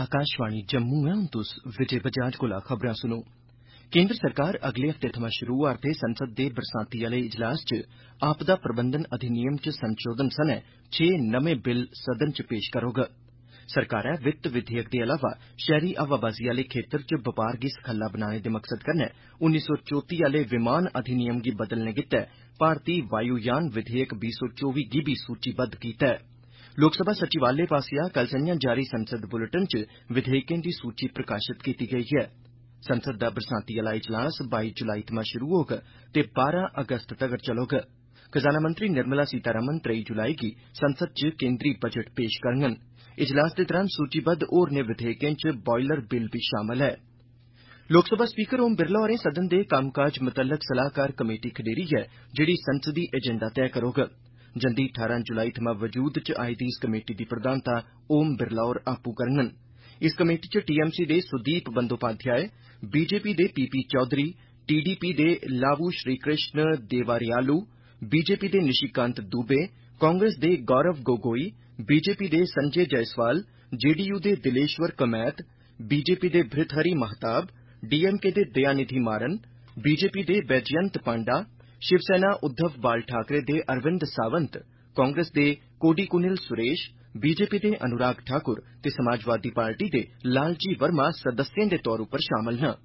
आकाशवाणी जम्मू है। हुण तुस विजय बजाज कोला खबरां सुनो। केन्द्र सरकार अगले हफ्ते थमां शुरु होआ'रदे संसद दे बरसांती आले इजलास च आपदा प्रबंधन अधिनियम च संशोधन सनै 6 नमें बिल सदन च पेश करोग। सरकारै वित्त विधेयक दे अलावा शैहरी हवाबाजी आले खेतर च बपार गी सखल्ला बनाने दे मकसद कन्नै 1934 आले विमान अधिनियम गी बदलने गितै भारती वायुयान विधेयक 2024 गी बी सूचीबद्ध कीता ऐ। लोकसभा सचिवालय पास्सेआ कल संझा जारी संसद बुलेटिन च विधेयकें दी सूची प्रकाशित कीती गेई ऐ। संसद दा बरसांती आला इजलास 22 जुलाई थमां शुरु होग ते 12 अगस्त तगर चलोग। खजाना मंत्री निर्मला सीतारमण 23 जुलाई गी संसद च केन्द्री बजट पेश करङन। इजलास दे दौरान सूचीबद्ध होरनें विधेयकें च बॉयलर बिल बी शामल ऐ। लोकसभा स्पीकर ओम बिरला होरें सदन दे कम्मकाज मुतल्लक सलाहकार कमेटी खडेरी ऐ जेहड़ी संसदी एजेंडा तय करोग। जंदी 18 जुलाई थमां वजूद च आई दी इस कमेटी दी प्रधानता ओम बिरला होर आपूं करङन। इस कमेटी च टीएमसी दे सुदीप बंदोपाध्याय, बीजेपी दे पीपी चौधरी, टीडीपी दे लावू श्रीकृष्ण देवरियालू, बीजेपी दे निशिकांत दुबे, कांग्रेस दे गौरव गोगोई, बीजेपी दे संजय जायसवाल, जेडीयू दे दिलेश्वर कमैत, बीजेपी दे भृतहरि महताब, डीएमके दे दयानिधि मारन, बीजेपी दे बैजयंत पांडा, शिवसेना उद्धव बाल ठाकरे दे अरविंद सावंत, कांग्रेस दे कोडीकुनिल सुरेश, बीजेपी दे अनुराग ठाकुर ते समाजवादी पार्टी दे लालजी वर्मा सदस्यें दे तौर उप्पर शामल न।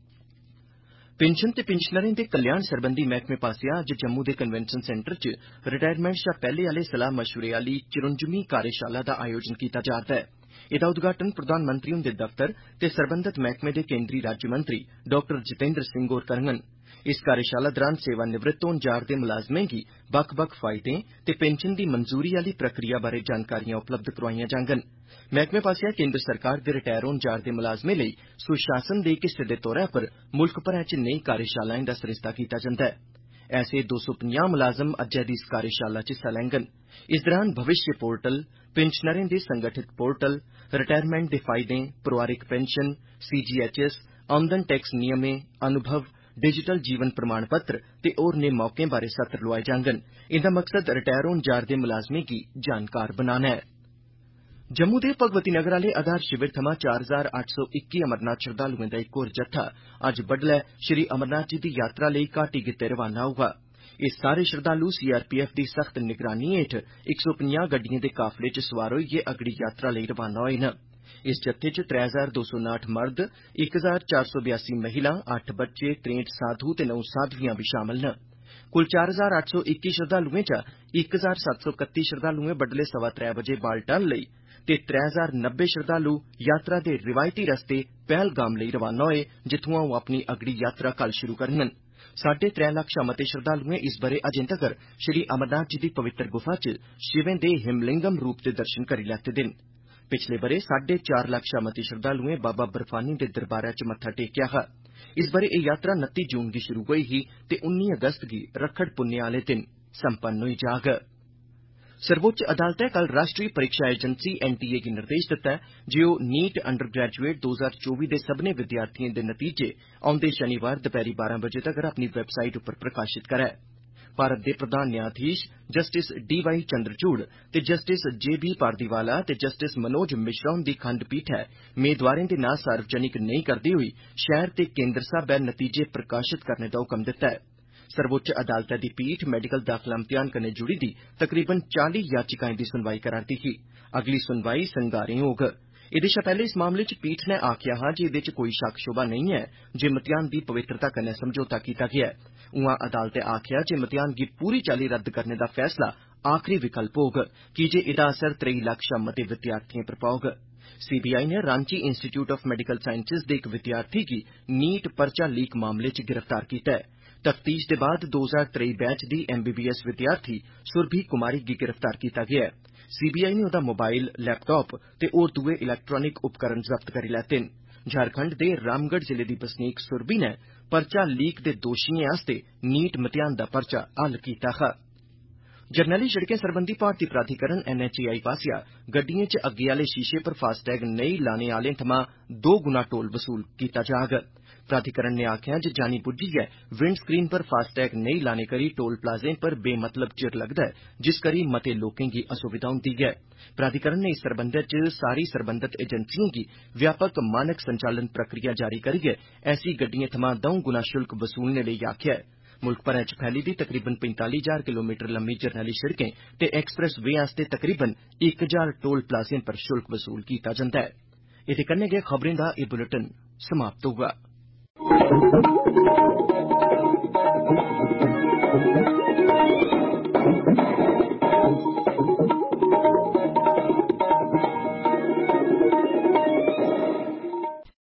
पेंशन ते पेंशनरें दे कल्याण सरबंधी मैह्कमे पास्सेआ अज्ज जम्मू दे कन्वेंशन सेंटर च रिटायरमेंट शा पैह्ले आले सलाह मशवरे आली 54वीं कार्यशाला दा आयोजन कीता जा'रदा ऐ। एह्दा उद्घाटन प्रधानमंत्री हुंदे दफ्तर ते सरबंधत मैह्कमे दे केंद्री राज्यमंत्री डाक्टर जितेंद्र सिंह होर करङन। इस कार्यशाला दौरान सेवानिवृत्त होन जा'रदे मुलाजमें गी बक्ख बक्ख फायदें ते पेंशन दी मंजूरी आली प्रक्रिया बारै जानकारियां उपलब्ध करोआईयां जाङन। मैह्कमे पास्सेआ केंद्र सरकार दे रिटायर होन जा'रदे मुलाजमें लेई सुशासन दे इक हिस्से दे तौरा पर मुल्ख भरै च नेई कार्यशालाएं दा सरिस्ता कीता जंदा ऐ। ऐसे 250 मुलाजम अज्जै दी इस कार्यशाला च हिस्सा लैङन। इस दौरान भविष्य पोर्टल, पेंशनरें दे संगठित पोर्टल, रिटायरमेंट दे फायदें, परोआरिक पेंशन, सीजीएचएस, आमदन टैक्स नियमें, अनुभव, डिजिटल जीवन प्रमाण पत्र ते होरनें मौकें बारै सत्र लोआए जाङन। इंदा मकसद रिटायर होन जा'रदे मुलाजमें गी जानकार बनाना ऐ। जम्मू दे भगवती नगर आले आधार शिविर थमां 4821 अमरनाथ श्रद्धालुएं दा इक होर जत्था अज्ज बड्डलै श्री अमरनाथ जी दी यात्रा लेई घाटी गितै रवाना होआ। एह् सारे श्रद्धालु सीआरपीएफ दी सख्त निगरानी हेठ 150 गड्डिएं दे काफले च सवार होइयै अगड़ी यात्रा लेई रवाना होए न। इस जत्थे च 3259 मर्द, 1482 महिलां, 8 बच्चे, 63 साधु ते 9 साधवियां बी शामल न। कुल 4821 श्रद्धालुएं चा 1731 श्रद्धालुएं बड्डलै 3:15 बजे बालटाल लेई ते 3090 श्रद्धालु यात्रा दे रिवायती रस्ते पहलगाम लेई रवाना होए, जित्थुआं ओह् अपनी अगड़ी यात्रा कल शुरु करङन। 3.5 लक्ख शा मते श्रद्धालुएं इस ब'रे अजें तगर श्री अमरनाथ जी दी पवित्र गुफा च शिवें दे हिमलिंगम रूप दे दर्शन करी लैते दे न। पिछले ब'रे 4.5 लक्ख शा मते श्रद्धालुएं बाबा बर्फानी दे दरबारै च मत्था टेकेआ हा। इस ब'रे एह् यात्रा 29 जून गी शुरु होई ही ते 19 अगस्त गी रक्खड़ पुन्ने आले दिन संपन्न होई जाग। सर्वोच्च अदालतै कल राष्ट्रीय परीक्षा एजेंसी एनटीए गी निर्देश दित्ता ऐ जे ओह् नीट अंडर ग्रेजुएट 2024 दे सब्भनें विद्यार्थिएं दे नतीजे औंदे शनिवार दपैह्री 12 बजे तगर अपनी वेबसाइट उप्पर प्रकाशित करै। भारत दे प्रधान न्यायाधीश जस्टिस डीवाई चंद्रचूड़ ते जस्टिस जेबी पारदीवाला ते जस्टिस मनोज मिश्रा हुंदी खंडपीठै मेदवारें दे नां सार्वजनिक नेईं करदे होई शैह्र ते केंद्र स्हाबै नतीजे प्रकाशित करने दा हुकम दित्ता ऐ। सर्वोच्च अदालतै दी पीठ मेडिकल दाखला इम्तिहान कन्नै जुड़ी दी तकरीबन 40 याचिकाएं दी सुनवाई करा'रदी ही। अगली सुनवाई संगारें होग। एह्दे शा पैह्ले इस मामले च पीठ नै आखेआ हा जे एह्दे च कोई शक्क शोभा नेईं ऐ जे इम्तिहान दी पवित्रता कन्नै समझौता कीता गेआ ऐ। उआं अदालतै आखेआ जे इम्तिहान गी पूरी चाल्ली रद्द करने दा फैसला आखरी विकल्प होग कीजे एह्दा असर 23 लक्ख शा मते विद्यार्थिएं पर पौग। सीबीआई नै Ranchi institute of medical sciences दे इक विद्यार्थी गी नीट पर्चा लीक मामले च गिरफ्तार कीता ऐ। तफ्तीश दे बाद 2023 बैच दी एमबीबीएस विद्यार्थी सुरभि कुमारी गी गिरफ्तार कीता गेआ ऐ। सीबीआई नै ओह्दा मोबाइल, लैपटाप ते होर दुए इलैक्ट्रानिक उपकरण जब्त करी लैते न। झारखंड दे रामगढ़ जिले दी बसनीक सुरभि नै पर्चा लीक दे दोशिएं आस्तै नीट मतेयान दा पर्चा हल कीता हा। जरनैली सड़कें सरबंधी भारती प्राधिकरण NHAI पास्सेआ गड्डिएं च अग्गे आले शीशे पर फास्टैग नेईं लाने आलें थमां 2 गुना टोल वसूल कीता जाग। प्राधिकरण ने आखेआ जे जानी बुज्झियै विंड स्क्रीन पर फास्टैग नेईं लाने करी टोल प्लाजें पर बेमतलब चिर लगदा ऐ, जिस करी मते लोकें गी असुविधा हुंदी ऐ। प्राधिकरण ने इस सरबंधै च सारी सरबंधत एजेंसिएं गी व्यापक मानक संचालन प्रक्रिया जारी करियै ऐसी गड्डिएं थमां 2 गुना शुल्क वसूलने लेई आखेआ ऐ। मुल्ख भरै च फैली दी तकरीबन 45,000 किलोमीटर लम्मी जरनैली सड़कें ते एक्सप्रेस वे आस्तै तकरीबन 1,000 टोल प्लाजें पर शुल्क वसूल कीता जंदा ऐ। एह्दे कन्नै गै खबरें दा एह् बुलेटिन समाप्त होआ।